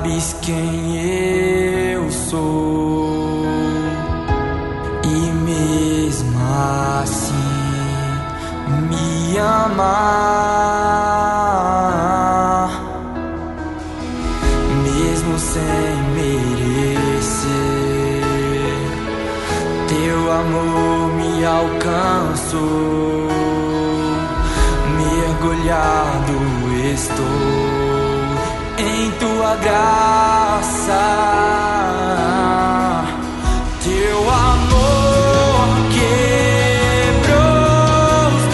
sabes quem eu sou, e mesmo assim me amar, mesmo sem merecer. Teu amor me alcançou, mergulhado estou em tua graça. Teu amor quebrou os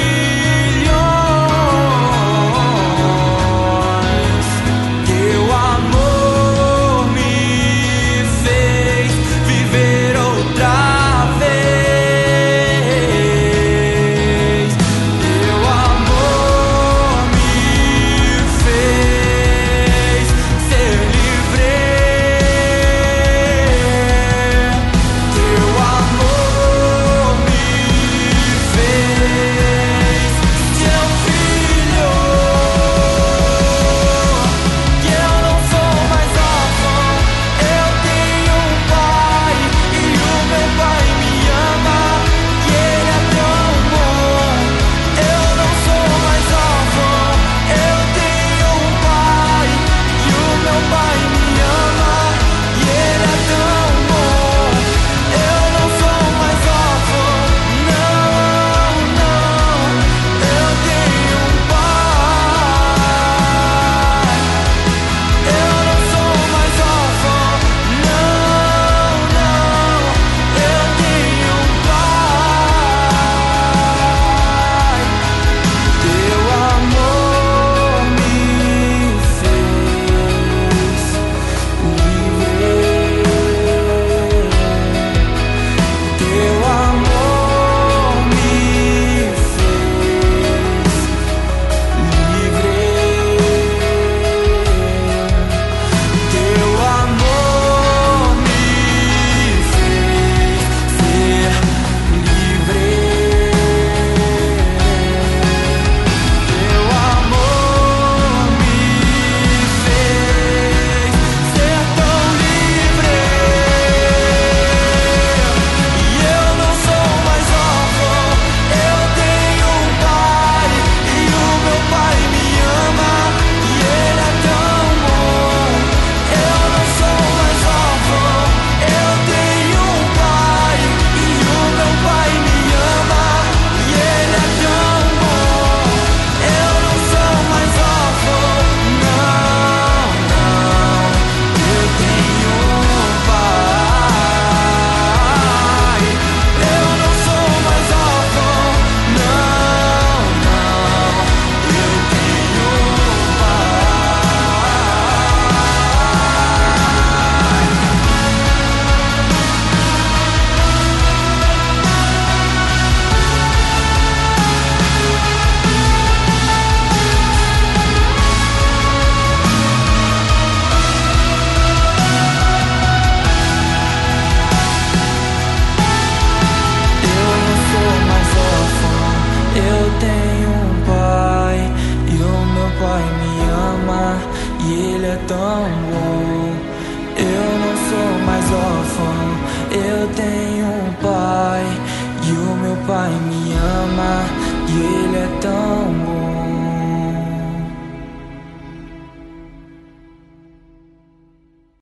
grilhões, teu amor me fez viver outra vez. Teu amor me fez ser livre. Teu amor me fez teu filho. Que eu não sou mais órfão, eu tenho um pai, e o meu pai me ama, e ele é tão bom. Eu não sou mais órfão, eu tenho um pai, e o meu pai me ama, e ele é tão bom. Eu não sou mais órfão, não, não, eu tenho um pai. Eu não sou mais órfão, não, não, eu tenho um pai. Teu amor me fez livre. Teu amor me fez livre. Teu amor me fez ser livre. Teu amor me fez ser tão livre. E eu não sou mais órfão, eu tenho um pai, e o meu pai me ama, e ele é tão bom. Eu não sou mais órfão, eu tenho um pai, e o meu pai me ama, e ele é tão bom. Eu não sou mais órfão, não, não, eu tenho um pai. Eu não sou mais órfão, não, não, eu tenho um Eu não sou mais órfão, eu tenho um pai, e o meu pai me ama, e ele é tão bom. Eu não sou mais órfão, eu tenho um pai, e o meu pai me ama, e ele